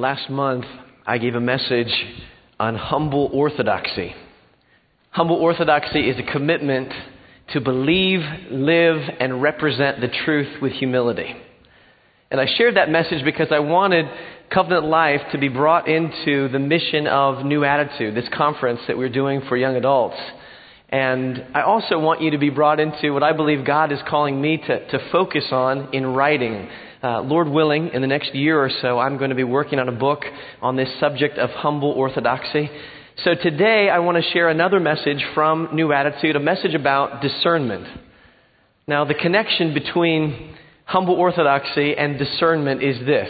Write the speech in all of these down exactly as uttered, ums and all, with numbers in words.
Last month, I gave a message on humble orthodoxy. Humble orthodoxy is a commitment to believe, live, and represent the truth with humility. And I shared that message because I wanted Covenant Life to be brought into the mission of New Attitude, this conference that we're doing for young adults. And I also want you to be brought into what I believe God is calling me to, to focus on in writing. Uh, Lord willing, in the next year or so, I'm going to be working on a book on this subject of humble orthodoxy. So today I want to share another message from New Attitude, a message about discernment. Now, the connection between humble orthodoxy and discernment is this.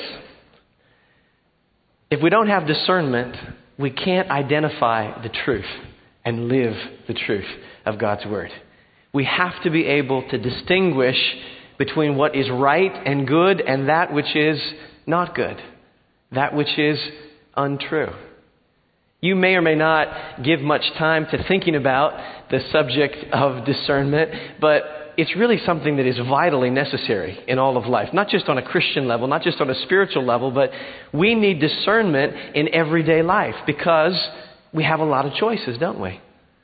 If we don't have discernment, we can't identify the truth and live the truth of God's Word. We have to be able to distinguish between what is right and good and that which is not good, that which is untrue. You may or may not give much time to thinking about the subject of discernment, but it's really something that is vitally necessary in all of life, not just on a Christian level, not just on a spiritual level, but we need discernment in everyday life because we have a lot of choices, don't we?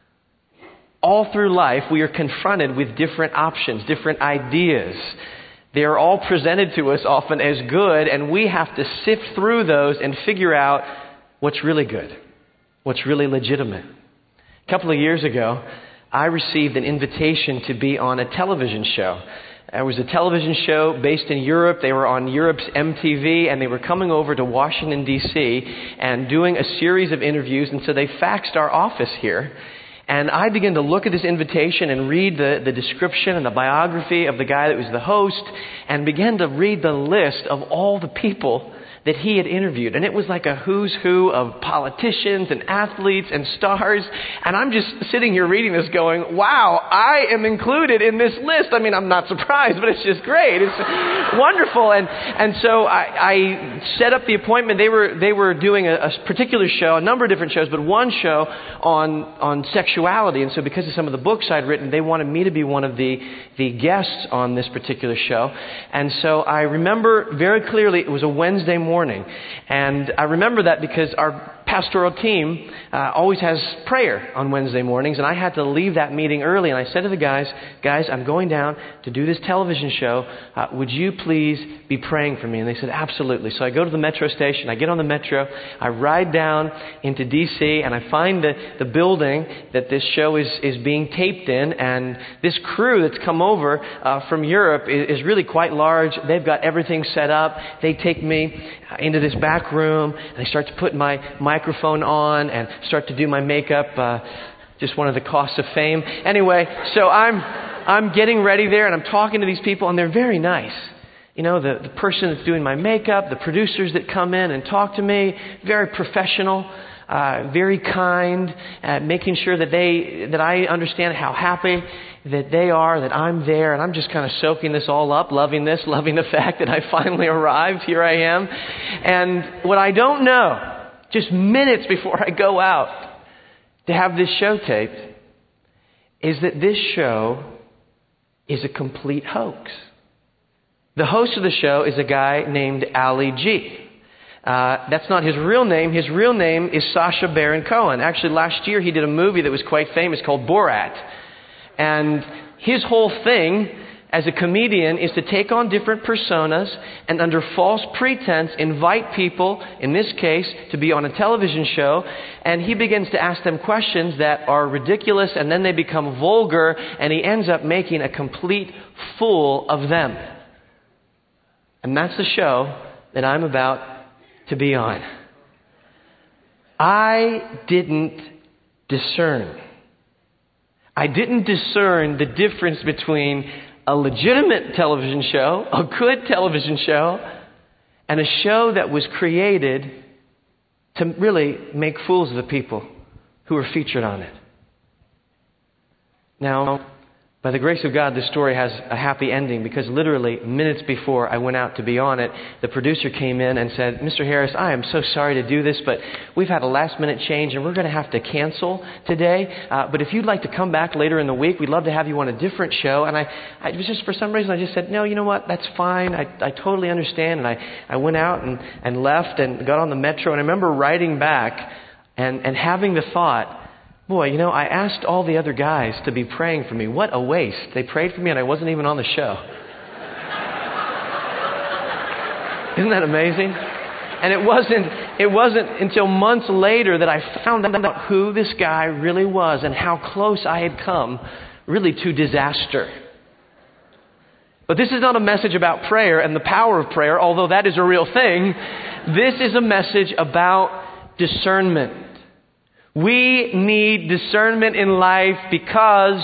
All through life, we are confronted with different options, different ideas. They are all presented to us often as good, and we have to sift through those and figure out what's really good, what's really legitimate. A couple of years ago, I received an invitation to be on a television show. It was a television show based in Europe. They were on Europe's M T V, and they were coming over to Washington, D C and doing a series of interviews. And so they faxed our office here. And I began to look at this invitation and read the, the description and the biography of the guy that was the host, and began to read the list of all the people that he had interviewed. And it was like a who's who of politicians and athletes and stars. And I'm just sitting here reading this going, wow, I am included in this list. I mean, I'm not surprised, but it's just great. It's wonderful. And and so I, I set up the appointment. They were they were doing a, a particular show, a number of different shows, but one show on on sexuality. And so because of some of the books I'd written, they wanted me to be one of the, the guests on this particular show. And so I remember very clearly it was a Wednesday morning. Morning. And I remember that because our pastoral team uh, always has prayer on Wednesday mornings, and I had to leave that meeting early, and I said to the guys, guys, I'm going down to do this television show. Uh, would you please be praying for me? And they said, absolutely. So I go to the metro station, I get on the metro, I ride down into D C, and I find the, the building that this show is, is being taped in, and this crew that's come over uh, from Europe is, is really quite large. They've got everything set up. They take me into this back room, and they start to put my microphone on and start to do my makeup. Uh, just one of the costs of fame. Anyway, so I'm I'm getting ready there, and I'm talking to these people, and they're very nice. You know, the, the person that's doing my makeup, the producers that come in and talk to me, very professional, uh, very kind, uh, making sure that they that I understand how happy that they are, that I'm there, and I'm just kind of soaking this all up, loving this, loving the fact that I finally arrived. Here I am. And what I don't know, just minutes before I go out to have this show taped, is that this show is a complete hoax. The host of the show is a guy named Ali G. Uh, that's not his real name. His real name is Sacha Baron Cohen. Actually, last year he did a movie that was quite famous called Borat. And his whole thing as a comedian is to take on different personas and under false pretense invite people, in this case, to be on a television show. And he begins to ask them questions that are ridiculous, and then they become vulgar, and he ends up making a complete fool of them. And that's the show that I'm about to be on. I didn't discern. I didn't discern the difference between a legitimate television show, a good television show, and a show that was created to really make fools of the people who were featured on it. Now, By the grace of God, this story has a happy ending because literally minutes before I went out to be on it, the producer came in and said, Mister Harris, I am so sorry to do this, but we've had a last minute change and we're going to have to cancel today. Uh, but if you'd like to come back later in the week, we'd love to have you on a different show. And I, I was just, for some reason, I just said, no, you know what? That's fine. I, I totally understand. And I, I went out and, and left and got on the metro. And I remember riding back and, and having the thought, boy, you know, I asked all the other guys to be praying for me. What a waste. They prayed for me and I wasn't even on the show. Isn't that amazing? And it wasn't, it wasn't until months later that I found out who this guy really was and how close I had come really to disaster. But this is not a message about prayer and the power of prayer, although that is a real thing. This is a message about discernment. We need discernment in life because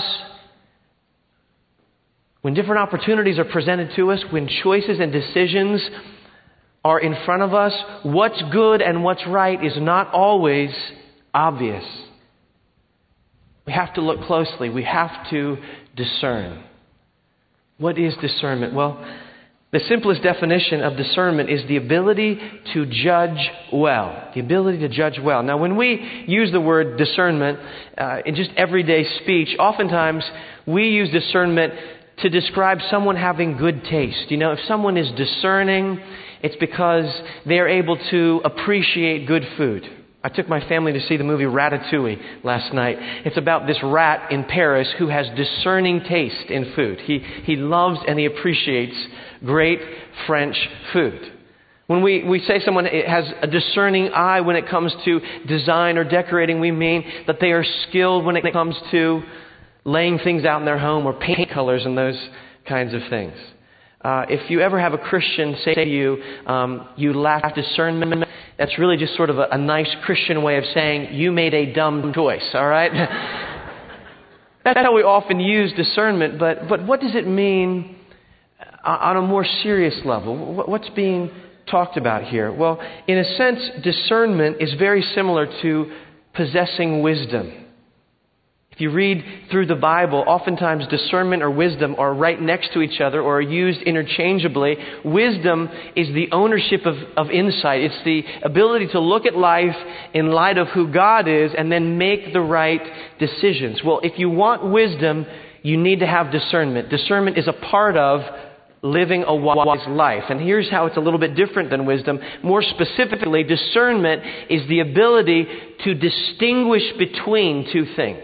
when different opportunities are presented to us, when choices and decisions are in front of us, what's good and what's right is not always obvious. We have to look closely. We have to discern. What is discernment? Well, the simplest definition of discernment is the ability to judge well. The ability to judge well. Now, when we use the word discernment uh, in just everyday speech, oftentimes we use discernment to describe someone having good taste. You know, if someone is discerning, it's because they are able to appreciate good food. I took my family to see the movie Ratatouille last night. It's about this rat in Paris who has discerning taste in food. He he loves and he appreciates great French food. When we, we say someone has a discerning eye when it comes to design or decorating, we mean that they are skilled when it comes to laying things out in their home or paint colors and those kinds of things. Uh, if you ever have a Christian say to you, um, you lack discernment, that's really just sort of a, a nice Christian way of saying you made a dumb choice, all right? That's how we often use discernment, but, but what does it mean on a more serious level? What's being talked about here? Well, in a sense, discernment is very similar to possessing wisdom. If you read through the Bible, oftentimes discernment or wisdom are right next to each other or are used interchangeably. Wisdom is the ownership of, of insight. It's the ability to look at life in light of who God is and then make the right decisions. Well, if you want wisdom, you need to have discernment. Discernment is a part of living a wise life. And here's how it's a little bit different than wisdom. More specifically, discernment is the ability to distinguish between two things.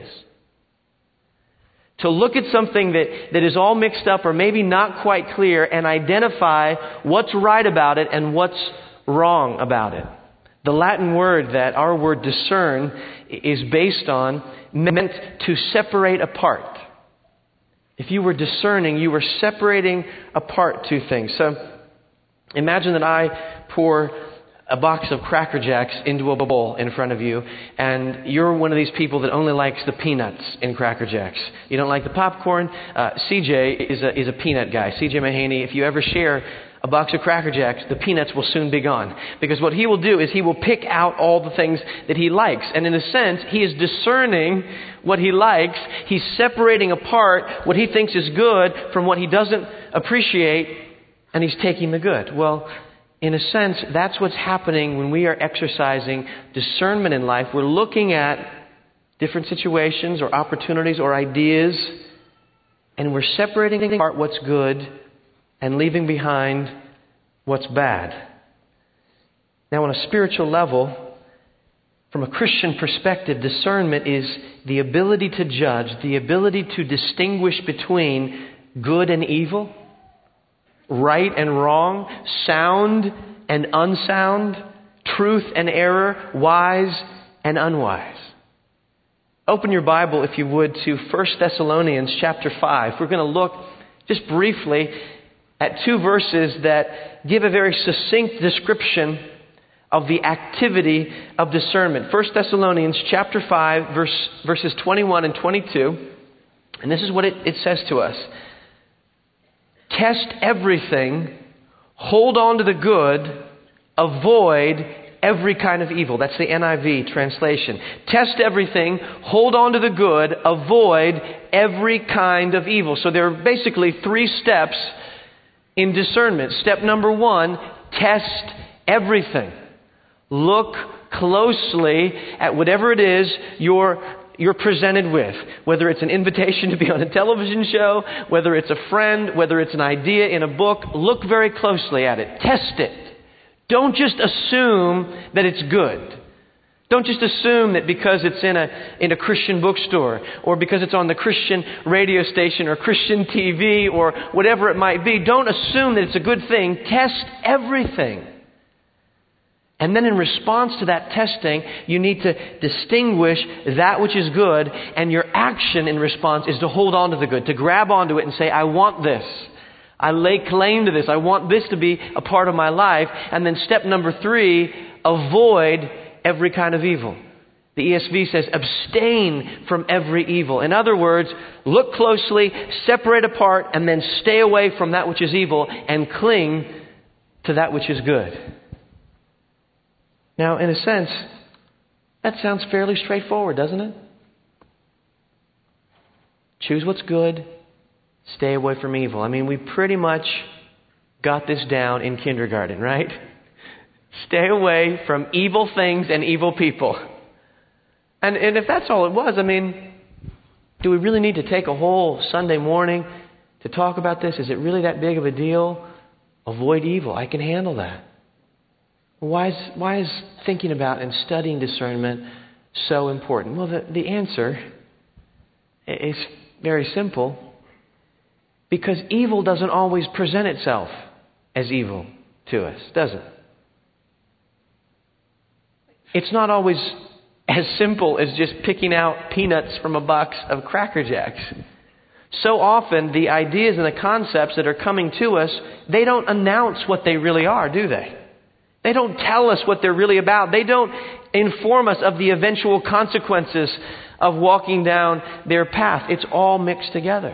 To look at something that, that is all mixed up or maybe not quite clear and identify what's right about it and what's wrong about it. The Latin word that our word discern is based on meant to separate apart. If you were discerning, you were separating apart two things. So imagine that I pour a box of Cracker Jacks into a bowl in front of you, and you're one of these people that only likes the peanuts in Cracker Jacks. You don't like the popcorn. Uh, C J is a, is a peanut guy. C J Mahaney, if you ever share a box of Cracker Jacks, the peanuts will soon be gone. Because what he will do is he will pick out all the things that he likes. And in a sense, he is discerning what he likes. He's separating apart what he thinks is good from what he doesn't appreciate, and he's taking the good. Well, in a sense, that's what's happening when we are exercising discernment in life. We're looking at different situations or opportunities or ideas, and we're separating apart what's good and leaving behind what's bad. Now, on a spiritual level, from a Christian perspective, discernment is the ability to judge, the ability to distinguish between good and evil, right and wrong, sound and unsound, truth and error, wise and unwise. Open your Bible, if you would, to First Thessalonians chapter five. We're going to look just briefly at two verses that give a very succinct description of the activity of discernment. First Thessalonians chapter five, verse, verses twenty-one and twenty-two. And this is what it, it says to us. Test everything, hold on to the good, avoid every kind of evil. That's the N I V translation. Test everything, hold on to the good, avoid every kind of evil. So there are basically three steps in discernment. Step number one, test everything. Look closely at whatever it is you're you're presented with. Whether it's an invitation to be on a television show, whether it's a friend, whether it's an idea in a book, look very closely at it. Test it. Don't just assume that it's good. Don't just assume that because it's in a in a Christian bookstore, or because it's on the Christian radio station or Christian T V or whatever it might be, don't assume that it's a good thing. Test everything. And then in response to that testing, you need to distinguish that which is good, and your action in response is to hold on to the good, to grab onto it and say, I want this. I lay claim to this. I want this to be a part of my life. And then step number three, avoid every kind of evil. The E S V says, abstain from every evil. In other words, look closely, separate apart, and then stay away from that which is evil and cling to that which is good. Now, in a sense, that sounds fairly straightforward, doesn't it? Choose what's good, stay away from evil. I mean, we pretty much got this down in kindergarten, right? Stay away from evil things and evil people. And, and if that's all it was, I mean, do we really need to take a whole Sunday morning to talk about this? Is it really that big of a deal? Avoid evil. I can handle that. Why is, why is thinking about and studying discernment so important? Well, the, the answer is very simple. Because evil doesn't always present itself as evil to us, does it? It's not always as simple as just picking out peanuts from a box of Cracker Jacks. So often, the ideas and the concepts that are coming to us, they don't announce what they really are, do they? They don't tell us what they're really about. They don't inform us of the eventual consequences of walking down their path. It's all mixed together.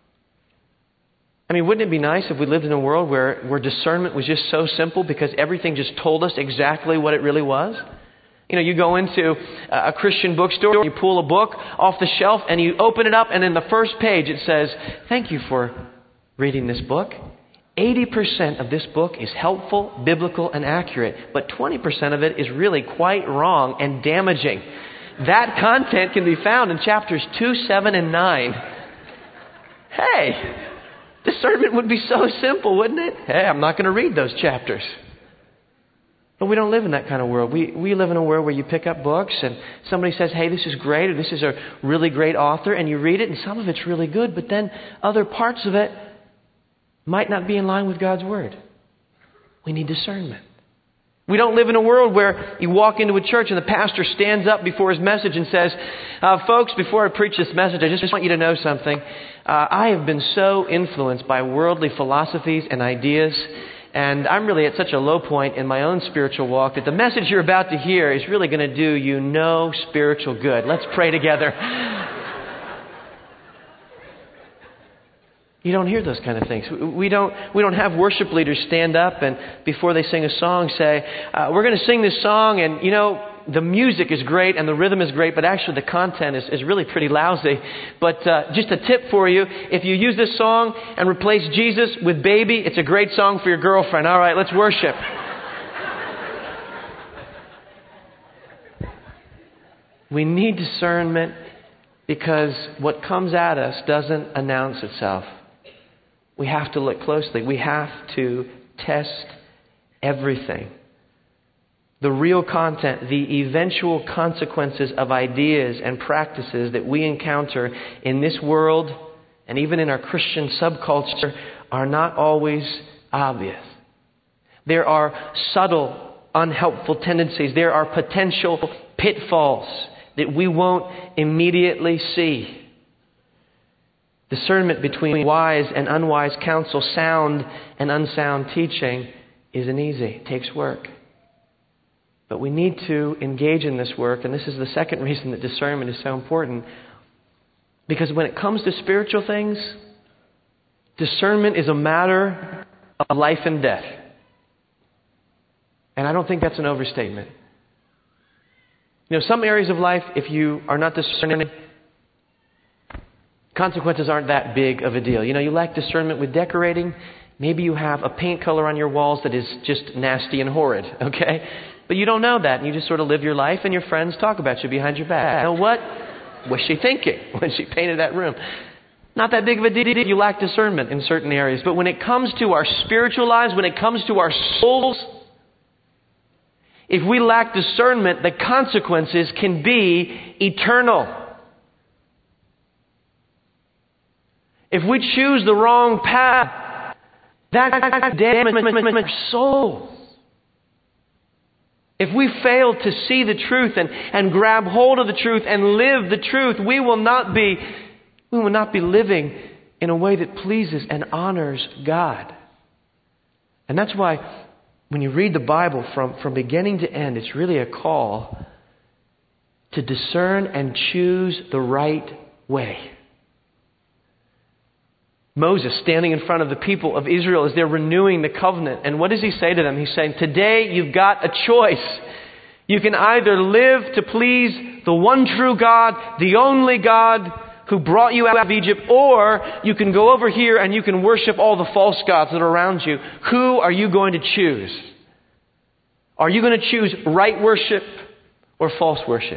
I mean, wouldn't it be nice if we lived in a world where, where discernment was just so simple because everything just told us exactly what it really was? You know, you go into a Christian bookstore, you pull a book off the shelf, and you open it up, and in the first page it says, thank you for reading this book. eighty percent of this book is helpful, biblical, and accurate, but twenty percent of it is really quite wrong and damaging. That content can be found in chapters two, seven, and nine. Hey, discernment would be so simple, wouldn't it? Hey, I'm not going to read those chapters. But we don't live in that kind of world. We we live in a world where you pick up books and somebody says, hey, this is great, or this is a really great author, and you read it, and some of it's really good, but then other parts of it might not be in line with God's Word. We need discernment. We don't live in a world where you walk into a church and the pastor stands up before his message and says, uh, folks, before I preach this message, I just want you to know something. Uh, I have been so influenced by worldly philosophies and ideas, and I'm really at such a low point in my own spiritual walk that the message you're about to hear is really going to do you no spiritual good. Let's pray together. You don't hear those kind of things. We don't we don't have worship leaders stand up and before they sing a song say, uh, we're going to sing this song, and you know, the music is great and the rhythm is great, but actually the content is, is really pretty lousy. But uh, just a tip for you, if you use this song and replace Jesus with Baby, it's a great song for your girlfriend. All right, let's worship. We need discernment because what comes at us doesn't announce itself. We have to look closely. We have to test everything. The real content, the eventual consequences of ideas and practices that we encounter in this world and even in our Christian subculture are not always obvious. There are subtle, unhelpful tendencies. There are potential pitfalls that we won't immediately see. Discernment between wise and unwise counsel, sound and unsound teaching isn't easy. It takes work. But we need to engage in this work, and this is the second reason that discernment is so important. Because when it comes to spiritual things, discernment is a matter of life and death. And I don't think that's an overstatement. You know, some areas of life, if you are not discerning, consequences aren't that big of a deal. You know, you lack discernment with decorating. Maybe you have a paint color on your walls that is just nasty and horrid, okay? But you don't know that, and you just sort of live your life, and your friends talk about you behind your back. You know, what was she thinking when she painted that room? Not that big of a deal. You lack discernment in certain areas. But when it comes to our spiritual lives, when it comes to our souls, if we lack discernment, the consequences can be eternal. If we choose the wrong path, that damages our souls. If we fail to see the truth and, and grab hold of the truth and live the truth, we will not be we will not be living in a way that pleases and honors God. And that's why when you read the Bible from, from beginning to end, it's really a call to discern and choose the right way. Moses standing in front of the people of Israel as they're renewing the covenant. And what does he say to them? He's saying, today you've got a choice. You can either live to please the one true God, the only God who brought you out of Egypt, or you can go over here and you can worship all the false gods that are around you. Who are you going to choose? Are you going to choose right worship or false worship?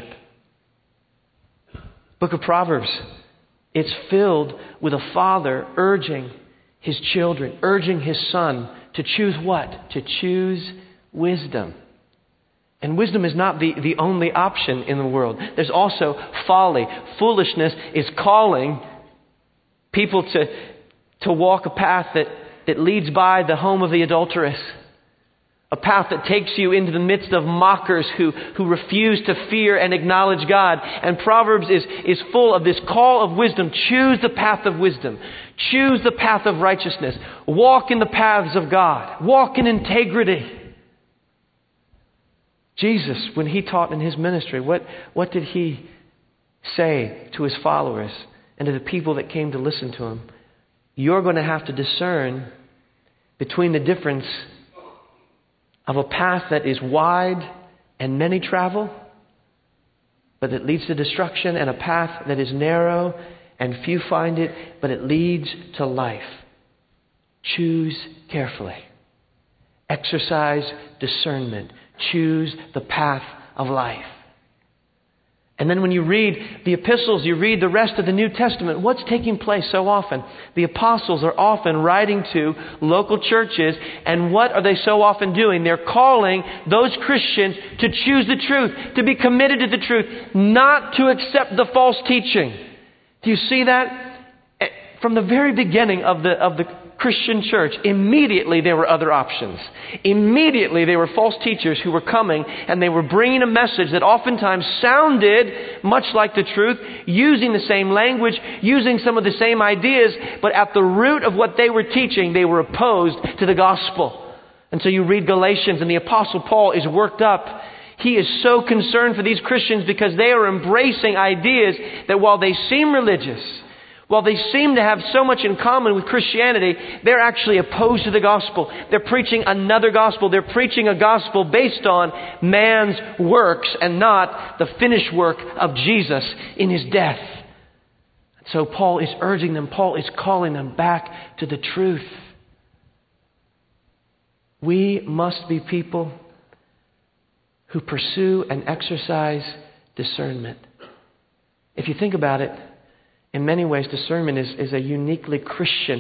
Book of Proverbs. It's filled with a father urging his children, urging his son to choose what? To choose wisdom. And wisdom is not the, the only option in the world. There's also folly. Foolishness is calling people to, to walk a path that, that leads by the home of the adulteress. A path that takes you into the midst of mockers who, who refuse to fear and acknowledge God. And Proverbs is, is full of this call of wisdom. Choose the path of wisdom. Choose the path of righteousness. Walk in the paths of God. Walk in integrity. Jesus, when he taught in his ministry, what, what did he say to his followers and to the people that came to listen to him? You're going to have to discern between the difference of a path that is wide and many travel, but that leads to destruction, and a path that is narrow and few find it, but it leads to life. Choose carefully. Exercise discernment. Choose the path of life. And then when you read the epistles, you read the rest of the New Testament, what's taking place so often? The apostles are often writing to local churches, and what are they so often doing? They're calling those Christians to choose the truth, to be committed to the truth, not to accept the false teaching. Do you see that? From the very beginning of the of the Christian church, immediately there were other options. Immediately there were false teachers who were coming, and they were bringing a message that oftentimes sounded much like the truth, using the same language, using some of the same ideas, but at the root of what they were teaching, they were opposed to the gospel. And so you read Galatians, and the Apostle Paul is worked up. He is so concerned for these Christians because they are embracing ideas that while they seem religious, while they seem to have so much in common with Christianity, they're actually opposed to the gospel. They're preaching another gospel. They're preaching a gospel based on man's works and not the finished work of Jesus in his death. So Paul is urging them, Paul is calling them back to the truth. We must be people who pursue and exercise discernment. If you think about it, in many ways, discernment is, is a uniquely Christian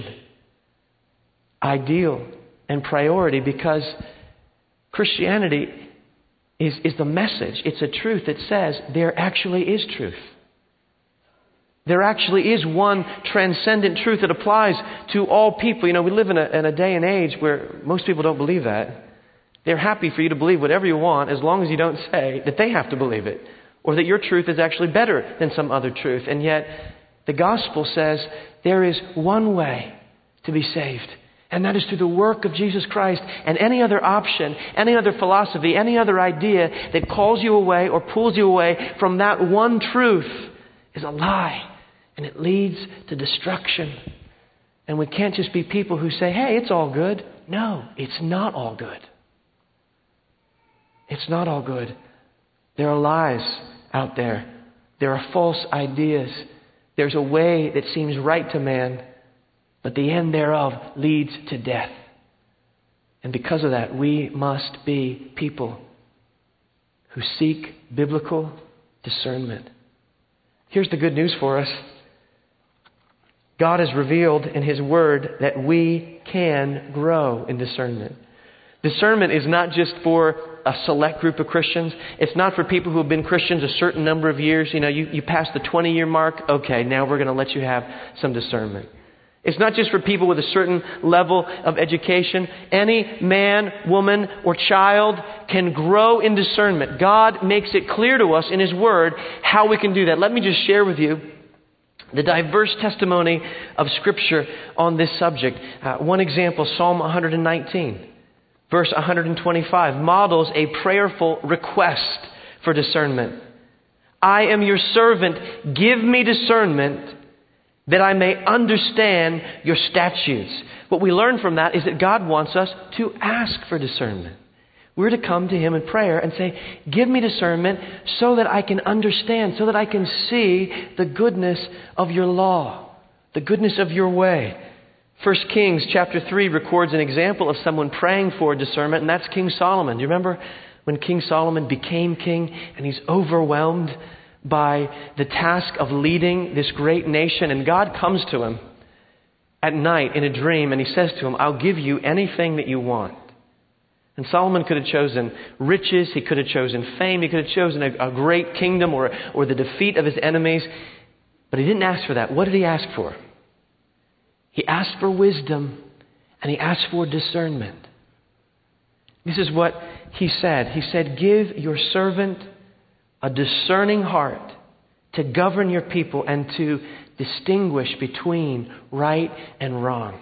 ideal and priority, because Christianity is, is the message. It's a truth that says there actually is truth. There actually is one transcendent truth that applies to all people. You know, we live in a, in a day and age where most people don't believe that. They're happy for you to believe whatever you want as long as you don't say that they have to believe it, or that your truth is actually better than some other truth. And yet, the gospel says there is one way to be saved, and that is through the work of Jesus Christ. And any other option, any other philosophy, any other idea that calls you away or pulls you away from that one truth is a lie, and it leads to destruction. And we can't just be people who say, hey, it's all good. No, it's not all good. It's not all good. There are lies out there. There are false ideas. There's a way that seems right to man, but the end thereof leads to death. And because of that, we must be people who seek biblical discernment. Here's the good news for us. God has revealed in His Word that we can grow in discernment. Discernment is not just for a select group of Christians. It's not for people who have been Christians a certain number of years. You know, you, you pass the twenty-year mark. Okay, now we're going to let you have some discernment. It's not just for people with a certain level of education. Any man, woman, or child can grow in discernment. God makes it clear to us in His Word how we can do that. Let me just share with you the diverse testimony of Scripture on this subject. Uh, one example, Psalm one nineteen, verse one twenty-five, models a prayerful request for discernment. I am your servant. Give me discernment that I may understand your statutes. What we learn from that is that God wants us to ask for discernment. We're to come to Him in prayer and say, give me discernment so that I can understand, so that I can see the goodness of your law, the goodness of your way. First Kings chapter three records an example of someone praying for discernment, and that's King Solomon. Do you remember when King Solomon became king and he's overwhelmed by the task of leading this great nation, and God comes to him at night in a dream and He says to him, I'll give you anything that you want. And Solomon could have chosen riches, he could have chosen fame, he could have chosen a, a great kingdom or, or the defeat of his enemies, but he didn't ask for that. What did he ask for? He asked for wisdom and he asked for discernment. This is what he said. He said, give your servant a discerning heart to govern your people and to distinguish between right and wrong.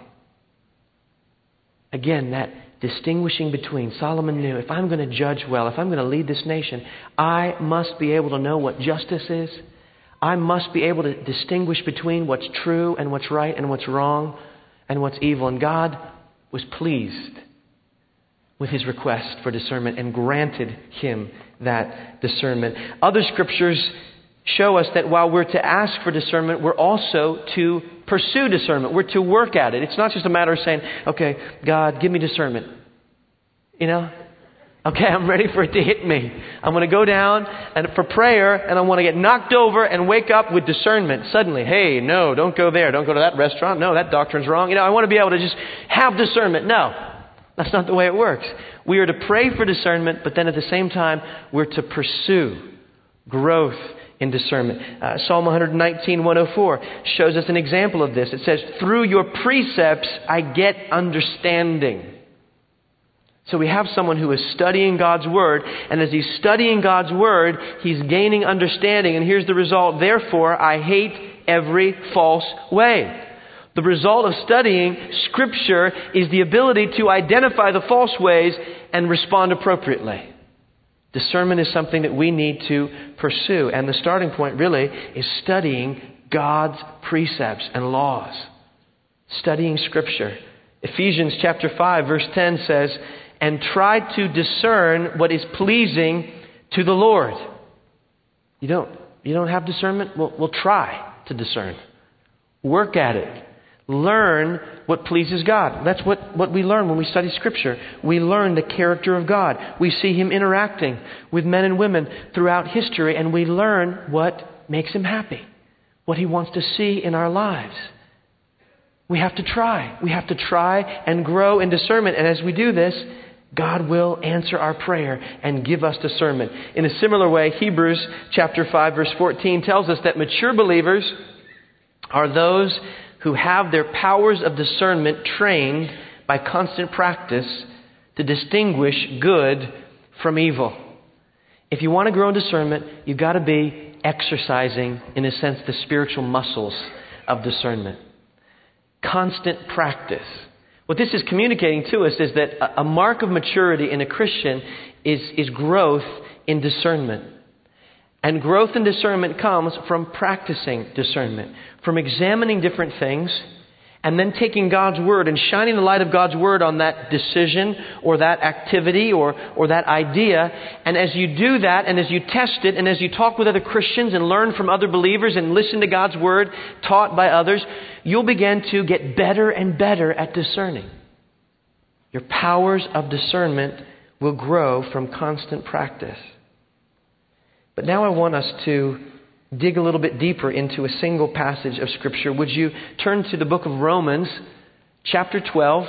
Again, that distinguishing between. Solomon knew, if I'm going to judge well, if I'm going to lead this nation, I must be able to know what justice is. I must be able to distinguish between what's true and what's right and what's wrong and what's evil. And God was pleased with his request for discernment and granted him that discernment. Other scriptures show us that while we're to ask for discernment, we're also to pursue discernment. We're to work at it. It's not just a matter of saying, okay, God, give me discernment. You know? Okay, I'm ready for it to hit me. I'm going to go down and for prayer, and I want to get knocked over and wake up with discernment suddenly. Hey, no, don't go there. Don't go to that restaurant. No, that doctrine's wrong. You know, I want to be able to just have discernment. No, that's not the way it works. We are to pray for discernment, but then at the same time, we're to pursue growth in discernment. Uh, Psalm one nineteen, one oh four shows us an example of this. It says, through your precepts I get understanding. So we have someone who is studying God's Word, and as he's studying God's Word, he's gaining understanding. And here's the result. Therefore, I hate every false way. The result of studying Scripture is the ability to identify the false ways and respond appropriately. Discernment is something that we need to pursue. And the starting point really is studying God's precepts and laws. Studying Scripture. Ephesians chapter five verse ten says, and try to discern what is pleasing to the Lord. You don't, you don't have discernment? Well, we'll try to discern. Work at it. Learn what pleases God. That's what, what we learn when we study Scripture. We learn the character of God. We see Him interacting with men and women throughout history, and we learn what makes Him happy, what He wants to see in our lives. We have to try. We have to try and grow in discernment. And as we do this, God will answer our prayer and give us discernment. In a similar way, Hebrews chapter five verse fourteen tells us that mature believers are those who have their powers of discernment trained by constant practice to distinguish good from evil. If you want to grow in discernment, you've got to be exercising, in a sense, the spiritual muscles of discernment. Constant practice. What this is communicating to us is that a mark of maturity in a Christian is, is growth in discernment. And growth in discernment comes from practicing discernment, from examining different things and then taking God's Word and shining the light of God's Word on that decision or that activity or, or that idea. And as you do that, and as you test it, and as you talk with other Christians and learn from other believers and listen to God's Word taught by others, you'll begin to get better and better at discerning. Your powers of discernment will grow from constant practice. But now I want us to dig a little bit deeper into a single passage of Scripture. Would you turn to the book of Romans, chapter twelve?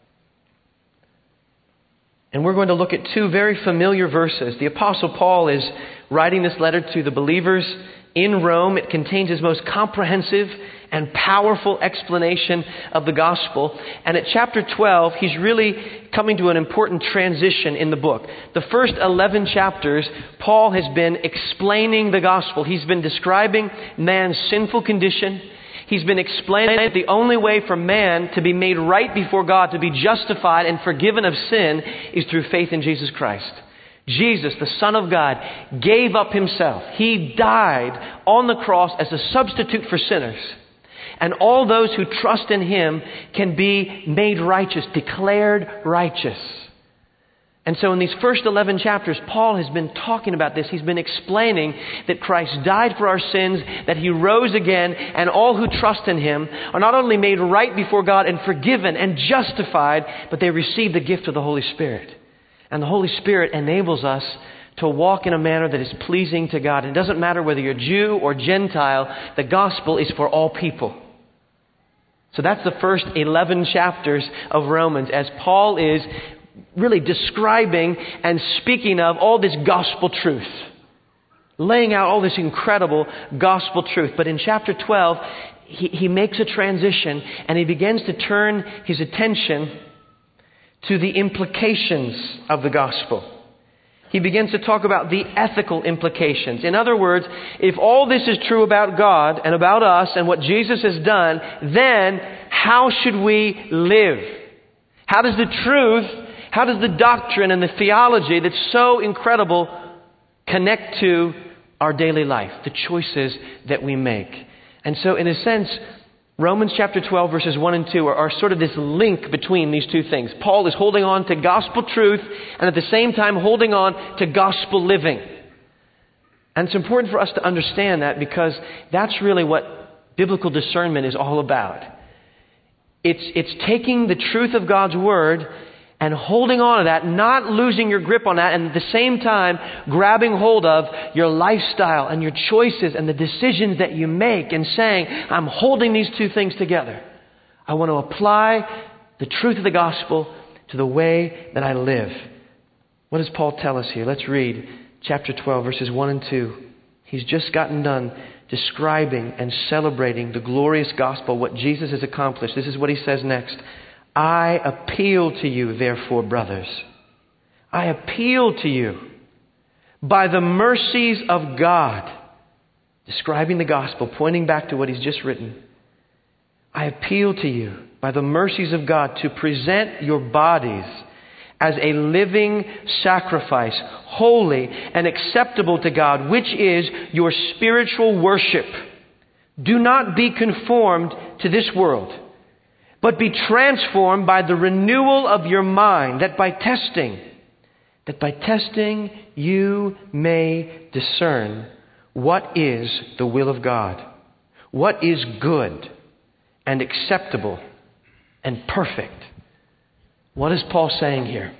And we're going to look at two very familiar verses. The Apostle Paul is writing this letter to the believers in Rome. It contains his most comprehensive and powerful explanation of the gospel. And at chapter twelve, he's really coming to an important transition in the book. The first eleven chapters, Paul has been explaining the gospel. He's been describing man's sinful condition. He's been explaining that the only way for man to be made right before God, to be justified and forgiven of sin, is through faith in Jesus Christ. Jesus, the Son of God, gave up himself. He died on the cross as a substitute for sinners. And all those who trust in him can be made righteous, declared righteous. And so in these first eleven chapters, Paul has been talking about this. He's been explaining that Christ died for our sins, that he rose again, and all who trust in him are not only made right before God and forgiven and justified, but they receive the gift of the Holy Spirit. And the Holy Spirit enables us to walk in a manner that is pleasing to God. It doesn't matter whether you're Jew or Gentile, the gospel is for all people. So that's the first eleven chapters of Romans, as Paul is really describing and speaking of all this gospel truth, laying out all this incredible gospel truth. But in chapter twelve, he, he makes a transition and he begins to turn his attention to the implications of the gospel. He begins to talk about the ethical implications. In other words, if all this is true about God and about us and what Jesus has done, then how should we live? How does the truth, how does the doctrine and the theology that's so incredible connect to our daily life, the choices that we make? And so in a sense, Romans chapter twelve verses one and two are, are sort of this link between these two things. Paul is holding on to gospel truth and at the same time holding on to gospel living. And it's important for us to understand that, because that's really what biblical discernment is all about. It's, it's taking the truth of God's Word and holding on to that, not losing your grip on that, and at the same time grabbing hold of your lifestyle and your choices and the decisions that you make and saying, I'm holding these two things together. I want to apply the truth of the gospel to the way that I live. What does Paul tell us here? Let's read chapter twelve, verses one and two. He's just gotten done describing and celebrating the glorious gospel, what Jesus has accomplished. This is what he says next. I appeal to you, therefore, brothers. I appeal to you by the mercies of God. Describing the gospel, pointing back to what he's just written. I appeal to you by the mercies of God to present your bodies as a living sacrifice, holy and acceptable to God, which is your spiritual worship. Do not be conformed to this world, but be transformed by the renewal of your mind, that by testing, that by testing you may discern what is the will of God, what is good and acceptable and perfect. What is Paul saying here?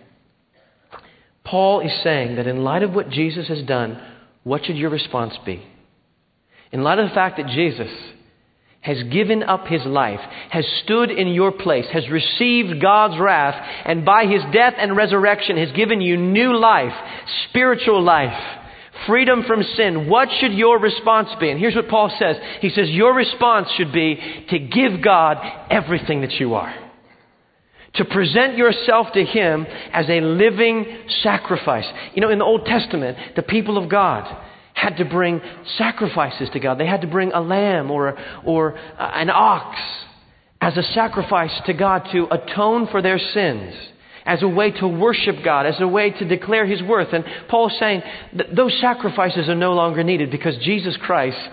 Paul is saying that in light of what Jesus has done, what should your response be? In light of the fact that Jesus has given up his life, has stood in your place, has received God's wrath, and by his death and resurrection has given you new life, spiritual life, freedom from sin, what should your response be? And here's what Paul says. He says your response should be to give God everything that you are. To present yourself to him as a living sacrifice. You know, in the Old Testament, the people of God had to bring sacrifices to God. They had to bring a lamb or, or an ox as a sacrifice to God to atone for their sins, as a way to worship God, as a way to declare his worth. And Paul's saying that those sacrifices are no longer needed because Jesus Christ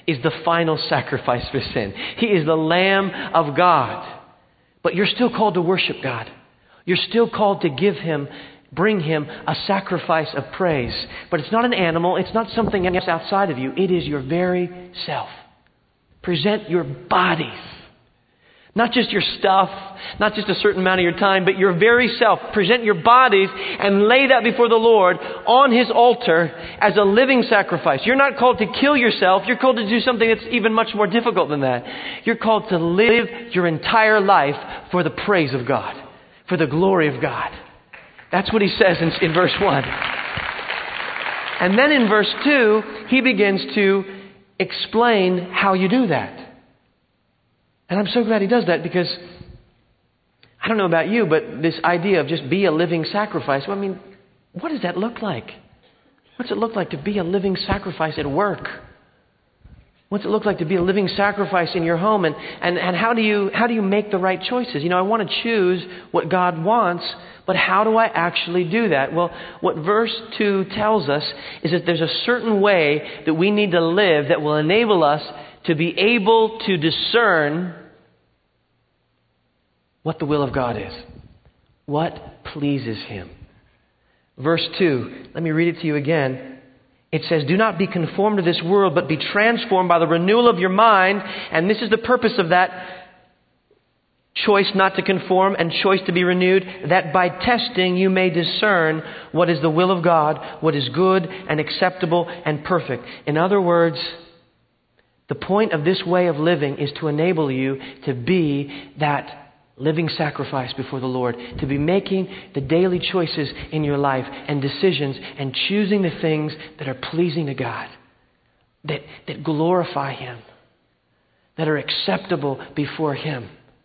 is the final sacrifice for sin. He is the Lamb of God. But you're still called to worship God. You're still called to give Him, bring Him a sacrifice of praise. But it's not an animal. It's not something else outside of you. It is your very self. Present your bodies. Not just your stuff, not just a certain amount of your time, but your very self. Present your bodies and lay that before the Lord on His altar as a living sacrifice. You're not called to kill yourself. You're called to do something that's even much more difficult than that. You're called to live your entire life for the praise of God, for the glory of God. That's what he says in, in verse one. And then in verse two, he begins to explain how you do that. And I'm so glad he does that, because I don't know about you, but this idea of just be a living sacrifice, well, I mean, what does that look like? What's it look like to be a living sacrifice at work? What's it look like to be a living sacrifice in your home? And, and, and how do you how do you make the right choices? You know, I want to choose what God wants, but how do I actually do that? Well, what verse two tells us is that there's a certain way that we need to live that will enable us to be able to discern what the will of God is, what pleases Him. Verse two, let me read it to you again. It says, do not be conformed to this world, but be transformed by the renewal of your mind. And this is the purpose of that choice not to conform and choice to be renewed, that by testing you may discern what is the will of God, what is good and acceptable and perfect. In other words, the point of this way of living is to enable you to be that living sacrifice before the Lord, to be making the daily choices in your life and decisions and choosing the things that are pleasing to God, that, that glorify Him, that are acceptable before Him.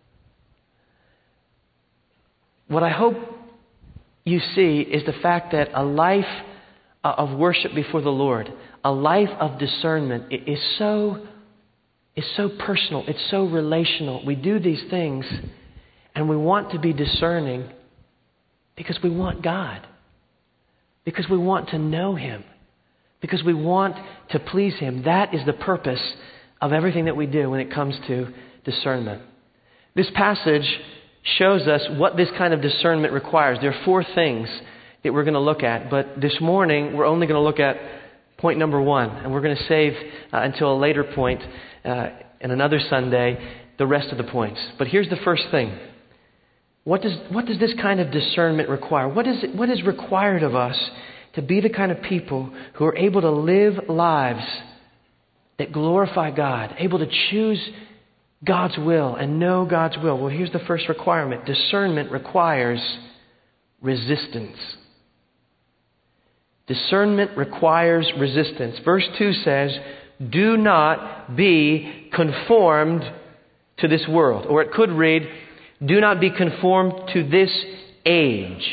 What I hope you see is the fact that a life of worship before the Lord, a life of discernment is so, is so personal, it's so relational. We do these things and we want to be discerning because we want God, because we want to know Him, because we want to please Him. That is the purpose of everything that we do when it comes to discernment. This passage shows us what this kind of discernment requires. There are four things that we're going to look at, but this morning we're only going to look at point number one, and we're going to save uh, until a later point uh, and another Sunday the rest of the points. But here's the first thing. What does what does this kind of discernment require? What is it, what is required of us to be the kind of people who are able to live lives that glorify God, able to choose God's will and know God's will? Well, here's the first requirement. Discernment requires resistance. Discernment requires resistance. Verse two says, do not be conformed to this world. Or it could read, do not be conformed to this age.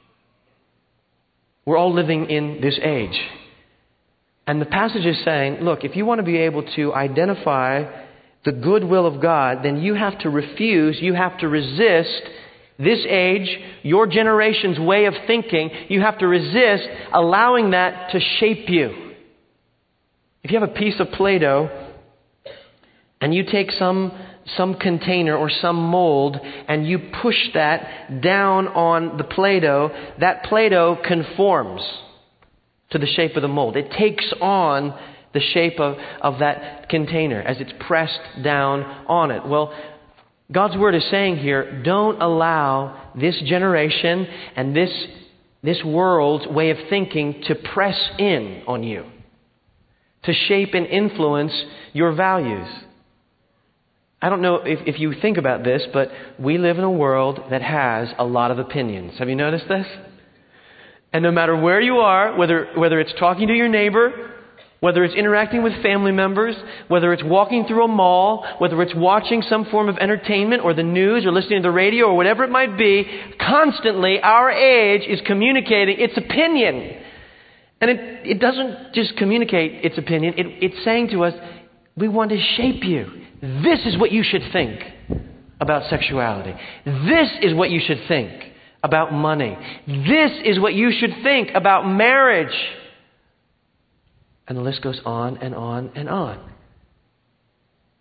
We're all living in this age. And the passage is saying, look, if you want to be able to identify the good will of God, then you have to refuse, you have to resist this age, your generation's way of thinking. You have to resist allowing that to shape you. If you have a piece of Play-Doh and you take some some container or some mold and you push that down on the Play-Doh, that Play-Doh conforms to the shape of the mold. It takes on the shape of, of that container as it's pressed down on it. Well, God's Word is saying here, don't allow this generation and this, this world's way of thinking to press in on you, to shape and influence your values. I don't know if, if you think about this, but we live in a world that has a lot of opinions. Have you noticed this? And no matter where you are, whether whether it's talking to your neighbor, whether it's interacting with family members, whether it's walking through a mall, whether it's watching some form of entertainment or the news or listening to the radio or whatever it might be, constantly our age is communicating its opinion. And it, it doesn't just communicate its opinion. It, it's saying to us, we want to shape you. This is what you should think about sexuality. This is what you should think about money. This is what you should think about marriage. And the list goes on and on and on.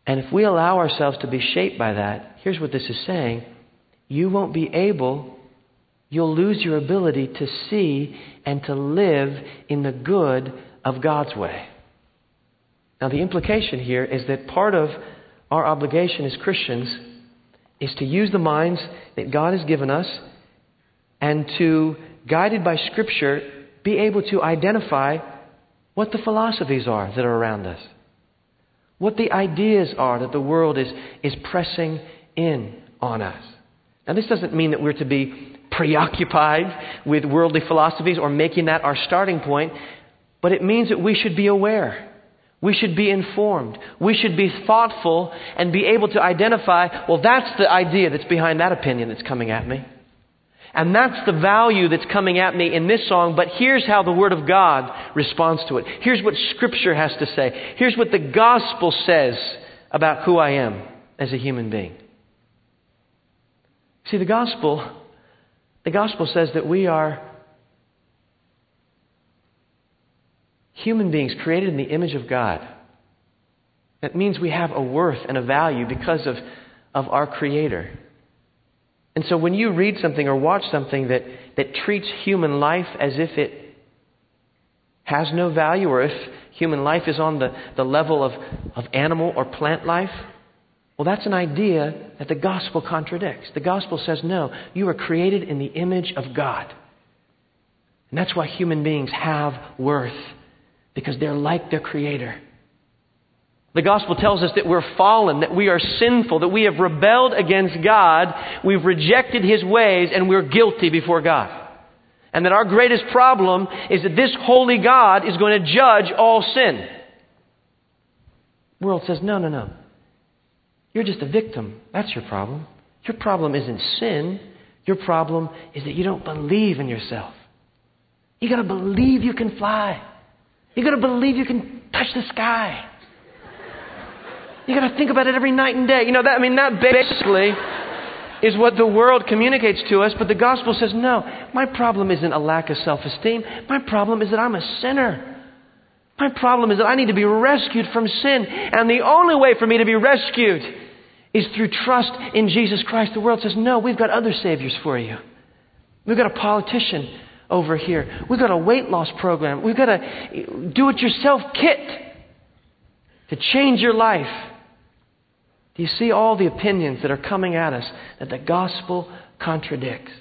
And if we allow ourselves to be shaped by that, here's what this is saying. You won't be able, you'll lose your ability to see and to live in the good of God's way. Now, the implication here is that part of our obligation as Christians is to use the minds that God has given us and to, guided by Scripture, be able to identify what the philosophies are that are around us, what the ideas are that the world is, is pressing in on us. Now, this doesn't mean that we're to be preoccupied with worldly philosophies or making that our starting point, but it means that we should be aware. We should be informed. We should be thoughtful and be able to identify, well, that's the idea that's behind that opinion that's coming at me. And that's the value that's coming at me in this song, but here's how the Word of God responds to it. Here's what Scripture has to say. Here's what the gospel says about who I am as a human being. See, the gospel, the gospel says that we are human beings created in the image of God. That means we have a worth and a value because of, of our Creator. And so when you read something or watch something that, that treats human life as if it has no value, or if human life is on the, the level of, of animal or plant life, well, that's an idea that the gospel contradicts. The gospel says, no, you are created in the image of God. And that's why human beings have worth, because they're like their Creator. The gospel tells us that we're fallen, that we are sinful, that we have rebelled against God, we've rejected His ways, and we're guilty before God. And that our greatest problem is that this holy God is going to judge all sin. The world says, no, no, no. You're just a victim. That's your problem. Your problem isn't sin. Your problem is that you don't believe in yourself. You got to believe you can fly. You got to believe you can touch the sky. You got to think about it every night and day. You know that. I mean, that basically is what the world communicates to us. But the gospel says, no, my problem isn't a lack of self-esteem. My problem is that I'm a sinner. My problem is that I need to be rescued from sin. And the only way for me to be rescued is through trust in Jesus Christ. The world says, no, we've got other saviors for you. We've got a politician over here. We've got a weight loss program. We've got a do-it-yourself kit to change your life. Do you see all the opinions that are coming at us that the gospel contradicts?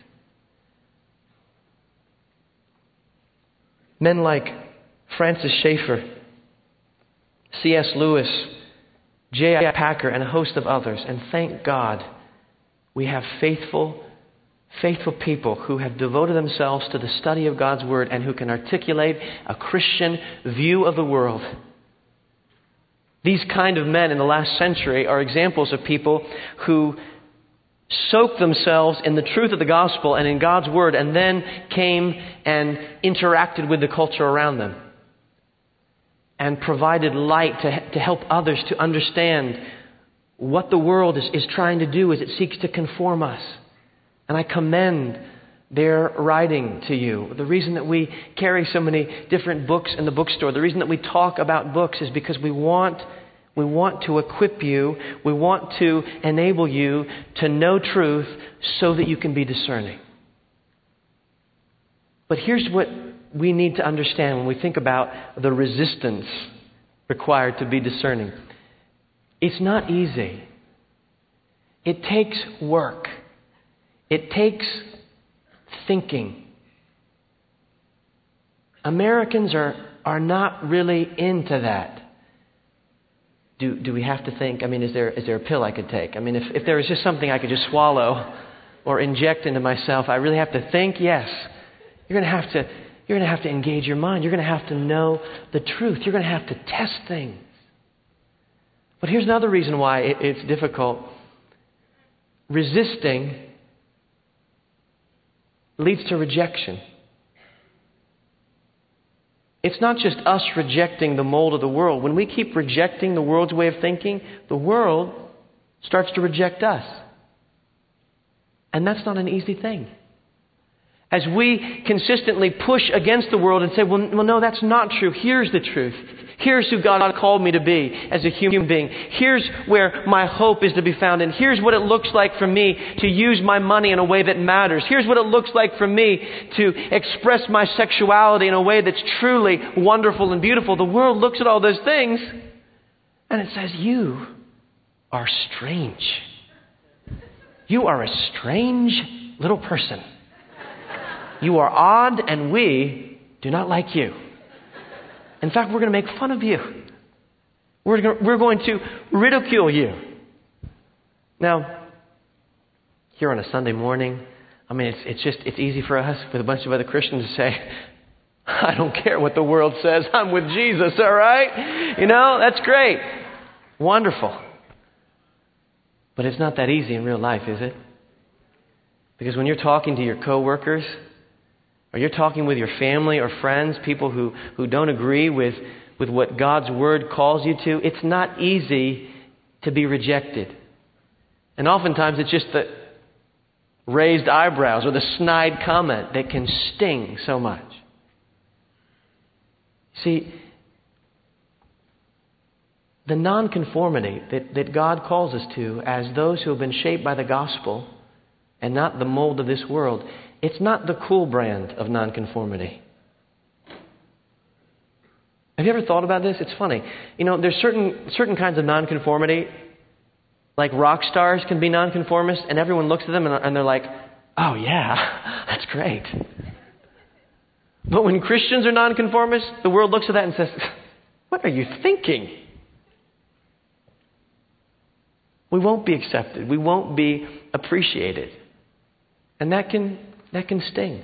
Men like Francis Schaeffer, C S Lewis, J I Packer, and a host of others. And thank God we have faithful, faithful people who have devoted themselves to the study of God's Word and who can articulate a Christian view of the world. These kind of men in the last century are examples of people who soaked themselves in the truth of the gospel and in God's Word, and then came and interacted with the culture around them and provided light to, to help others to understand what the world is, is trying to do as it seeks to conform us. And I commend their writing to you. The reason that we carry so many different books in the bookstore, the reason that we talk about books is because we want, we want to equip you, we want to enable you to know truth so that you can be discerning. But here's what we need to understand when we think about the resistance required to be discerning. It's not easy. It takes work. It takes thinking. Americans are, are not really into that. Do, do we have to think? I mean, is there, is there a pill I could take? I mean, if, if there was just something I could just swallow or inject into myself, I really have to think? Yes. You're going to have to, you're going to have to engage your mind. You're going to have to know the truth. You're going to have to test things. But here's another reason why it, it's difficult. Resisting leads to rejection. It's not just us rejecting the mold of the world. When we keep rejecting the world's way of thinking, the world starts to reject us. And that's not an easy thing. As we consistently push against the world and say, well, well, no, that's not true. Here's the truth. Here's who God called me to be as a human being. Here's where my hope is to be found. And here's what it looks like for me to use my money in a way that matters. Here's what it looks like for me to express my sexuality in a way that's truly wonderful and beautiful. The world looks at all those things and it says, you are strange. You are a strange little person. You are odd, and we do not like you. In fact, we're going to make fun of you. We're going, we're going to ridicule you. Now, here on a Sunday morning, I mean, it's, it's just, it's easy for us with a bunch of other Christians to say, I don't care what the world says. I'm with Jesus, all right? You know, that's great. Wonderful. But it's not that easy in real life, is it? Because when you're talking to your coworkers, or you're talking with your family or friends, people who, who don't agree with, with what God's Word calls you to, it's not easy to be rejected. And oftentimes it's just the raised eyebrows or the snide comment that can sting so much. See, the nonconformity that, that God calls us to as those who have been shaped by the gospel and not the mold of this world, it's not the cool brand of nonconformity. Have you ever thought about this? It's funny. You know, there's certain certain kinds of nonconformity, like rock stars can be nonconformists, and everyone looks at them and, and they're like, oh yeah, that's great. But when Christians are nonconformists, the world looks at that and says, what are you thinking? We won't be accepted. We won't be appreciated. And that can that can sting.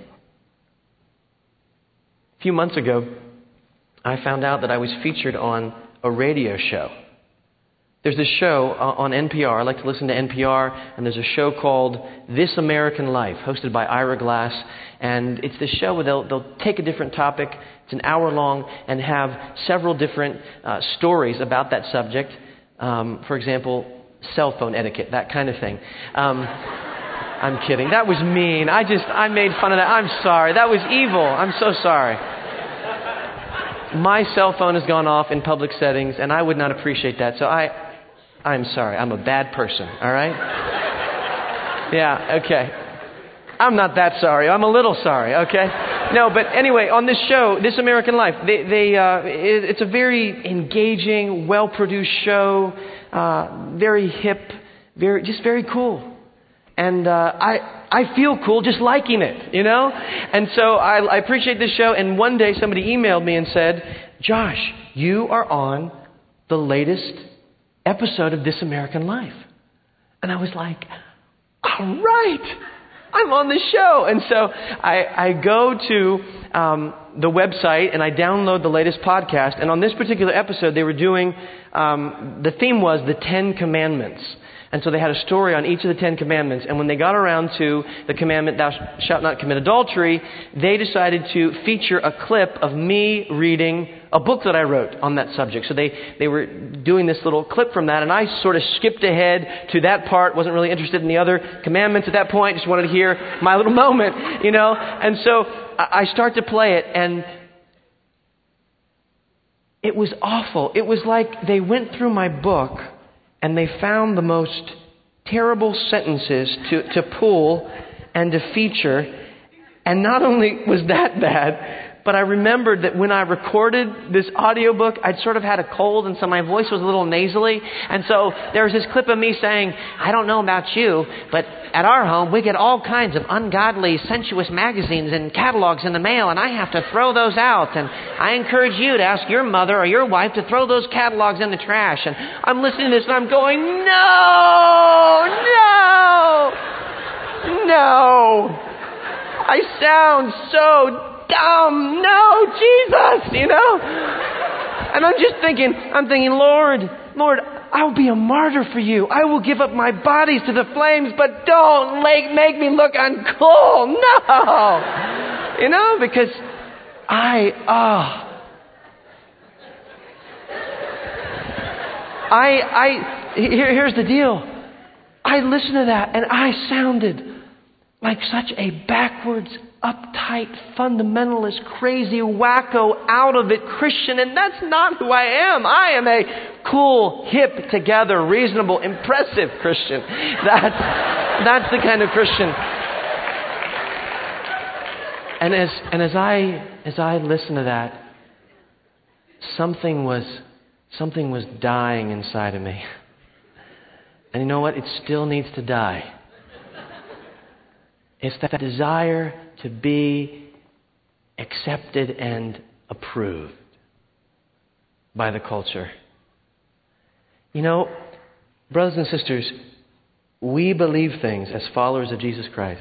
A few months ago, I found out that I was featured on a radio show. There's this show on N P R. I like to listen to N P R, and there's a show called This American Life, hosted by Ira Glass. And it's this show where they'll, they'll take a different topic. It's an hour long and have several different uh, stories about that subject. Um, for example, cell phone etiquette, that kind of thing. Um, I'm kidding. That was mean. I just, I made fun of that. I'm sorry. That was evil. I'm so sorry. My cell phone has gone off in public settings, and I would not appreciate that. So I, I'm sorry. I'm a bad person. All right? Yeah, okay. I'm not that sorry. I'm a little sorry, okay? No, but anyway, on this show, This American Life, they, they uh, it, it's a very engaging, well-produced show, uh, very hip, very just very cool. And uh, I I feel cool just liking it, you know? And so I, I appreciate this show. And one day somebody emailed me and said, Josh, you are on the latest episode of This American Life. And I was like, all right, I'm on the show. And so I, I go to um, the website and I download the latest podcast. And on this particular episode, they were doing, um, the theme was the Ten Commandments. And so they had a story on each of the Ten Commandments. And when they got around to the commandment, thou shalt not commit adultery, they decided to feature a clip of me reading a book that I wrote on that subject. So they, they were doing this little clip from that. And I sort of skipped ahead to that part, wasn't really interested in the other commandments at that point, just wanted to hear my little moment, you know. And so I start to play it, and it was awful. It was like they went through my book and they found the most terrible sentences to, to pull and to feature. And not only was that bad, but I remembered that when I recorded this audiobook, I'd sort of had a cold, and so my voice was a little nasally. And so there was this clip of me saying, I don't know about you, but at our home, we get all kinds of ungodly, sensuous magazines and catalogs in the mail, and I have to throw those out. And I encourage you to ask your mother or your wife to throw those catalogs in the trash. And I'm listening to this, and I'm going, no, no, no. I sound so dumb. No, Jesus, you know? And I'm just thinking, I'm thinking, Lord, Lord, I'll be a martyr for you. I will give up my bodies to the flames, but don't make, make me look uncool. No. You know, because I, oh. I, I, here, here's the deal. I listened to that and I sounded like such a backwards, uptight, fundamentalist, crazy, wacko, out of it Christian, and that's not who I am. I am a cool, hip, together, reasonable, impressive Christian. That's, that's the kind of Christian. And as and as I as I listened to that, something was something was dying inside of me. And you know what? It still needs to die. It's that desire to be accepted and approved by the culture. You know, brothers and sisters, we believe things as followers of Jesus Christ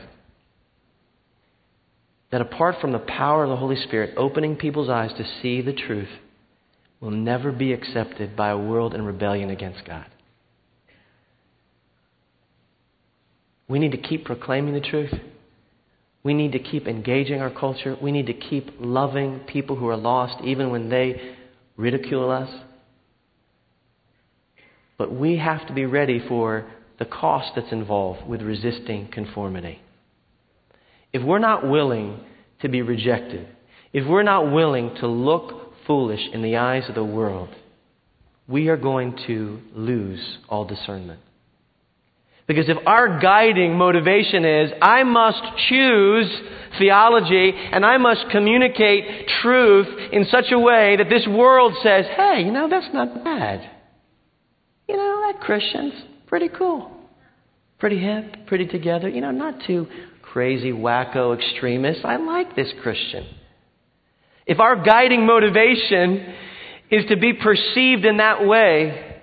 that apart from the power of the Holy Spirit opening people's eyes to see the truth, will never be accepted by a world in rebellion against God. We need to keep proclaiming the truth. We need to keep engaging our culture. We need to keep loving people who are lost, even when they ridicule us. But we have to be ready for the cost that's involved with resisting conformity. If we're not willing to be rejected, if we're not willing to look foolish in the eyes of the world, we are going to lose all discernment. Because if our guiding motivation is, I must choose theology and I must communicate truth in such a way that this world says, hey, you know, that's not bad. You know, that Christian's pretty cool. Pretty hip, pretty together. You know, not too crazy, wacko, extremist. I like this Christian. If our guiding motivation is to be perceived in that way,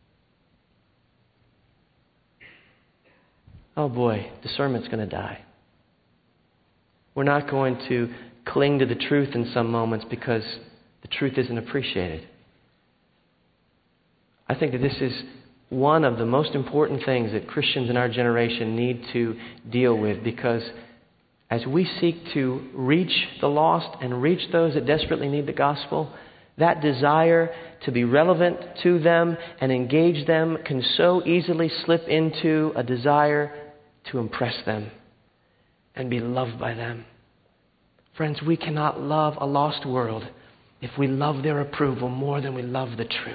oh boy, discernment's going to die. We're not going to cling to the truth in some moments because the truth isn't appreciated. I think that this is one of the most important things that Christians in our generation need to deal with, because as we seek to reach the lost and reach those that desperately need the gospel, that desire to be relevant to them and engage them can so easily slip into a desire to impress them and be loved by them. Friends, we cannot love a lost world if we love their approval more than we love the truth.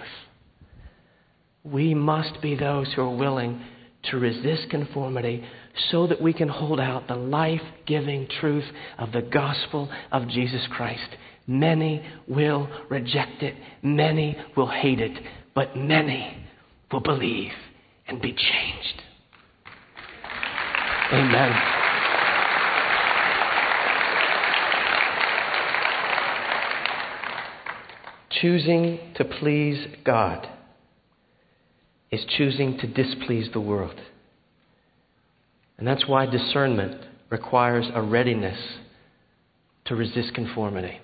We must be those who are willing to resist conformity so that we can hold out the life-giving truth of the gospel of Jesus Christ. Many will reject it. Many will hate it. But many will believe and be changed. Amen. Choosing to please God is choosing to displease the world. And that's why discernment requires a readiness to resist conformity.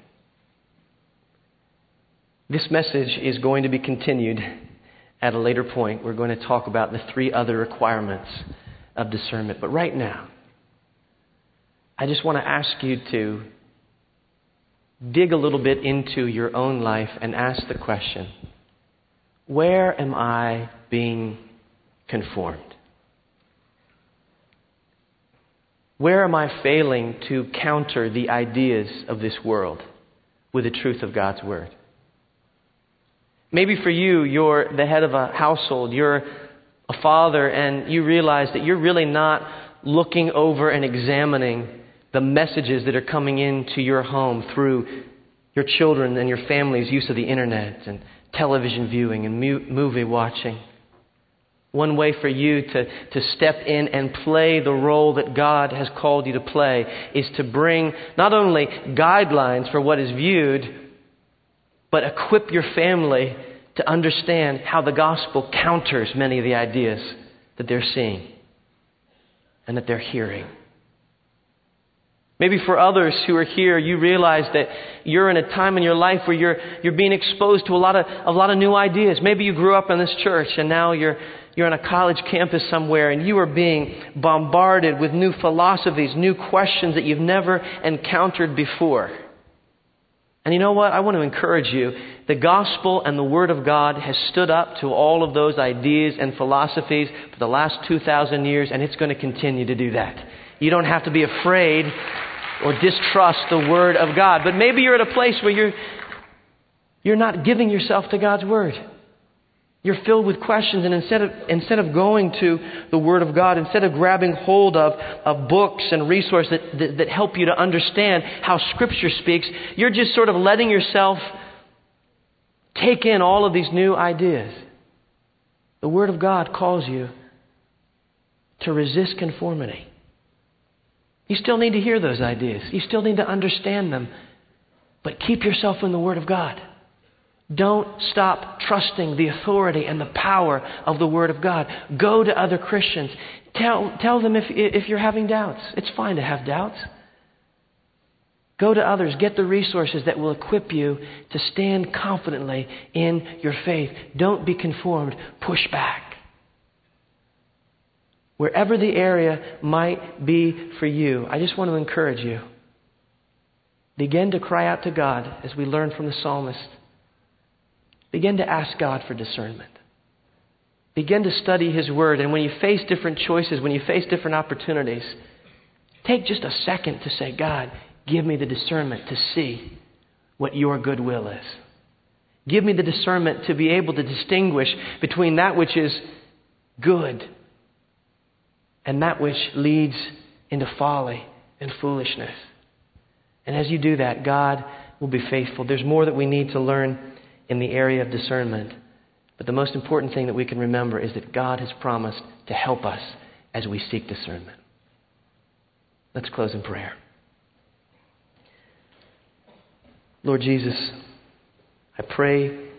This message is going to be continued at a later point. We're going to talk about the three other requirements of discernment. But right now, I just want to ask you to dig a little bit into your own life and ask the question, where am I being conformed? Where am I failing to counter the ideas of this world with the truth of God's Word? Maybe for you, you're the head of a household, you're a father, and you realize that you're really not looking over and examining the messages that are coming into your home through your children and your family's use of the internet and television viewing and mu- movie watching. One way for you to, to step in and play the role that God has called you to play is to bring not only guidelines for what is viewed, but equip your family to understand how the gospel counters many of the ideas that they're seeing and that they're hearing. Maybe for others who are here, you realize that you're in a time in your life where you're you're being exposed to a lot of a lot of new ideas. Maybe you grew up in this church and now you're you're on a college campus somewhere and you are being bombarded with new philosophies, new questions that you've never encountered before. And you know what? I want to encourage you. The gospel and the Word of God has stood up to all of those ideas and philosophies for the last two thousand years, and it's going to continue to do that. You don't have to be afraid or distrust the Word of God. But maybe you're at a place where you're, you're not giving yourself to God's Word. You're filled with questions, and instead of, instead of going to the Word of God, instead of grabbing hold of, of books and resources that, that, that help you to understand how Scripture speaks, you're just sort of letting yourself take in all of these new ideas. The Word of God calls you to resist conformity. You still need to hear those ideas. You still need to understand them. But keep yourself in the Word of God. Don't stop trusting the authority and the power of the Word of God. Go to other Christians. Tell, tell them if, if you're having doubts. It's fine to have doubts. Go to others. Get the resources that will equip you to stand confidently in your faith. Don't be conformed. Push back. Wherever the area might be for you, I just want to encourage you. Begin to cry out to God as we learn from the psalmist. Begin to ask God for discernment. Begin to study His Word. And when you face different choices, when you face different opportunities, take just a second to say, God, give me the discernment to see what your good will is. Give me the discernment to be able to distinguish between that which is good and that which leads into folly and foolishness. And as you do that, God will be faithful. There's more that we need to learn in the area of discernment. But the most important thing that we can remember is that God has promised to help us as we seek discernment. Let's close in prayer. Lord Jesus, I pray